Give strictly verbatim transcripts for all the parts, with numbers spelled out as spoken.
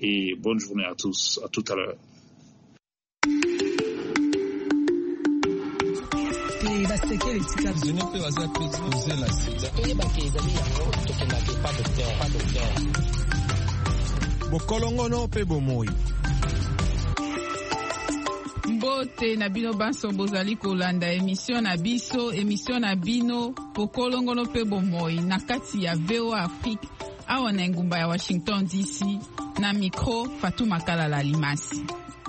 et bonne journée à tous. À tout à l'heure. Bokolongono pe bomoi. Mbote na bino banso bozali kolanda émission na biso émission na bino Bokolongono pe bomoi na kati ya V O A Afrique awa na ngumba ya Washington D C na micro Fatuma Kalala Limasi.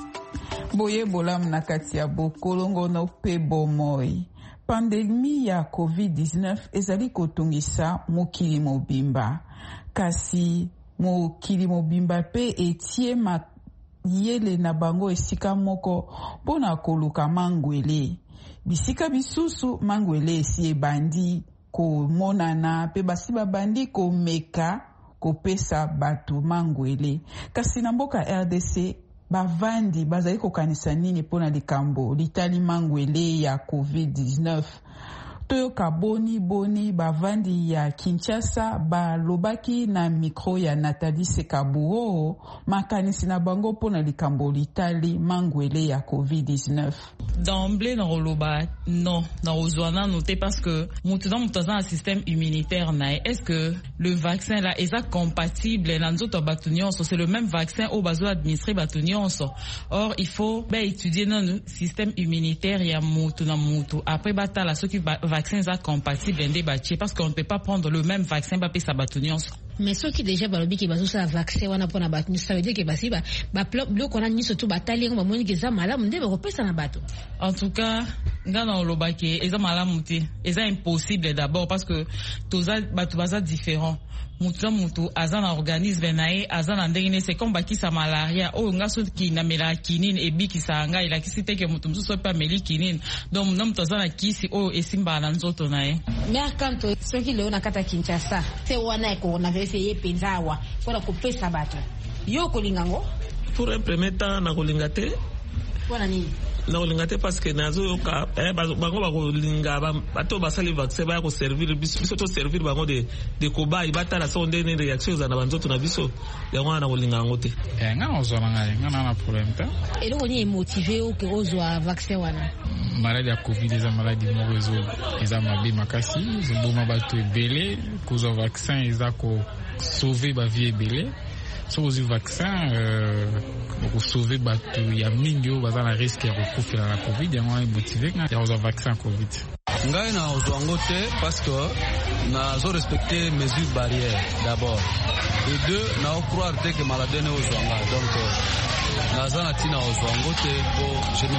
Boye bolam na kati ya Bokolongono pe bomoi. Pandémie ya covid dix-neuf ezali kotungisa mokili mobimba. Kasi mokili mobimba pe etie mayele na bango esika moko mpona koluka mangwele. Bisika bisusu mangwele esi ebandi komonana pe basi babandi komeka kopesa bato mangwele. Kasi na mboka R D C bavandi bazali kokanisa nini mpona likambo litali mangwele ya covid dix-neuf. Toyoka boni boni bavandi ya Kinshasa balobaki na mikro ya Nathalie Sekabuo makanisi na bango mpona likambo litali mangwele ya covid dix-neuf. D'emblée dans Roloba, non, dans Ozwana noté parce que maintenant nous avons un système immunitaire na. Est-ce que le vaccin là est compatible dans d'autres bâtonnons? C'est le même vaccin au besoin administrer bâtonnons. Or il faut ben étudier dans le système immunitaire ya mutu na mutu. Après bata la ceux qui vaccins sont compatibles en débat parce qu'on ne peut pas prendre le même vaccin ba pesa bâtonnons. Mais ceux qui déjà balobi ki bazo sa vaccin wana pona bâtonnons ça veut dire que basi ba ba bloc on a ni surtout batali ngo moni ke za malamu nde ba kopesa na bato. En tout cas, ngana olobaki eza malamu te, eza impossible d'abord parce que toza bato baza différent. Mutu mutu azana organisme nae azana ndenge c'est comme baki sa malaria o ngaso ki na mela kinine ebi ki sa nga ila kisite ke mutu msuso pa meli kinine donc nam tozana kisi o esimba na nzoto nae. Mais quand ceux qui le na kata Kinshasa c'est wana ko na essayer penzawa pour kopesa bato yo kolingango pour un premier temps na kolingate wana nini na kolingate parce que nazo yoka eh bango ba kolinga bato basali vaccin ba ko servir biso to servir bango de de kobai batala sonde ne réaction za na banzoto na biso yango na kolinga ngote eh nga ozona ngai nga na problème ta et donc on est motivé au que ozwa vaccin wana maladie ya covid eza maladie moko ezo eza mabe makasi zoboma bato ebele kozwa vaccin eza ko sauver ba vie ebele. So aux vaccins euh pour sauver bato ya mingi o baza na risque ya kokufela na covid yango est motivé na ya aux vaccins covid. Ngai na ozwango te parce que na zo respecter mesures barrières d'abord et deux na croire que maladie ne ozwanga donc nazana tina ozwango te pour je me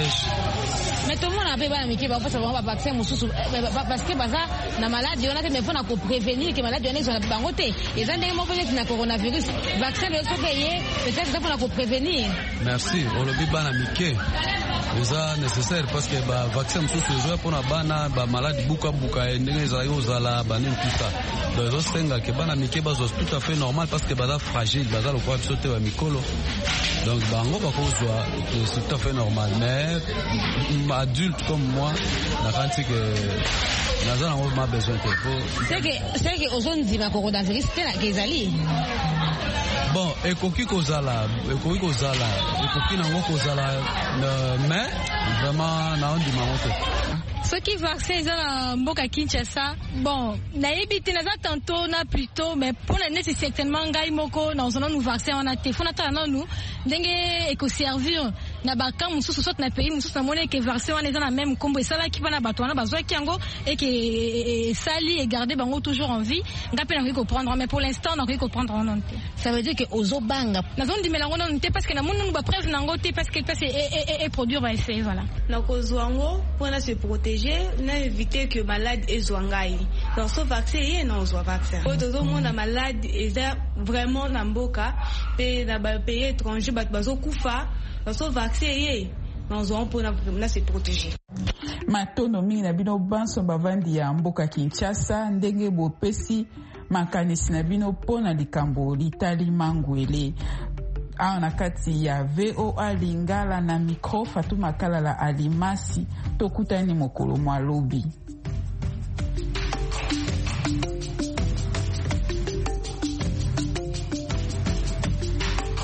protège. Mais tout le monde a pas mis ba fasa ba vaccin mususu parce que baza na maladie on a mais faut na ko prévenir que maladie on est bango te et ça ndenge moko na coronavirus vaccin le so payer peut-être ça faut na ko prévenir. Merci olobi bana mike eza nécessaire parce que ba vaccin mususu zo pour na bana ba maladie buka buka ndenge za yo zala bana tout ça donc zo senga ke bana mike bazo tout à fait normal parce que baza fragile baza le quoi sauter ba mikolo donc bango ba kozwa c'est tout à fait normal mais adulte comme moi na kanti que nazana on ma besoin de c'est que c'est que ozone dit ma coronavirus c'est la kezali bon ekoki kozala ekoki kozala ekoki nango kozala mais vraiment na on dit ma moto ceux qui vaccinent dans mboka Kinshasa bon na yebite na za tantôt na plutôt mais pour la c'est certainement ngai moko na ozona nous vaccin on a te fona ta na nous ndenge eko servir na baka mususu sot na pays mususu na mone ke vaccin on est dans la même combo ça là qui va na bato na bazwa kiango et que sali et garder bango toujours en vie ngape na ko prendre mais pour l'instant on a ko prendre en te ça veut dire que ozobanga na zone di melango non te parce que na monu ba preuve nango te parce que parce et et produire va essayer voilà na ko zwango pour na se protéger na éviter que malade ezwangai donc ce vaccin est non zo vaccin pour tout le monde malade est vraiment na mboka pe na ba pays étranger ba bazo kufa donc ce vaccin est non zo pour na se protéger. Matono mingi na bino banso bavandi ya mboka Kinshasa ndenge bopesi makanisi na bino pona likambo litali mangwele awa na kati ya V O A Lingala na micro Fatuma Kalala Alimasi tokutani mokolo mwa lobi.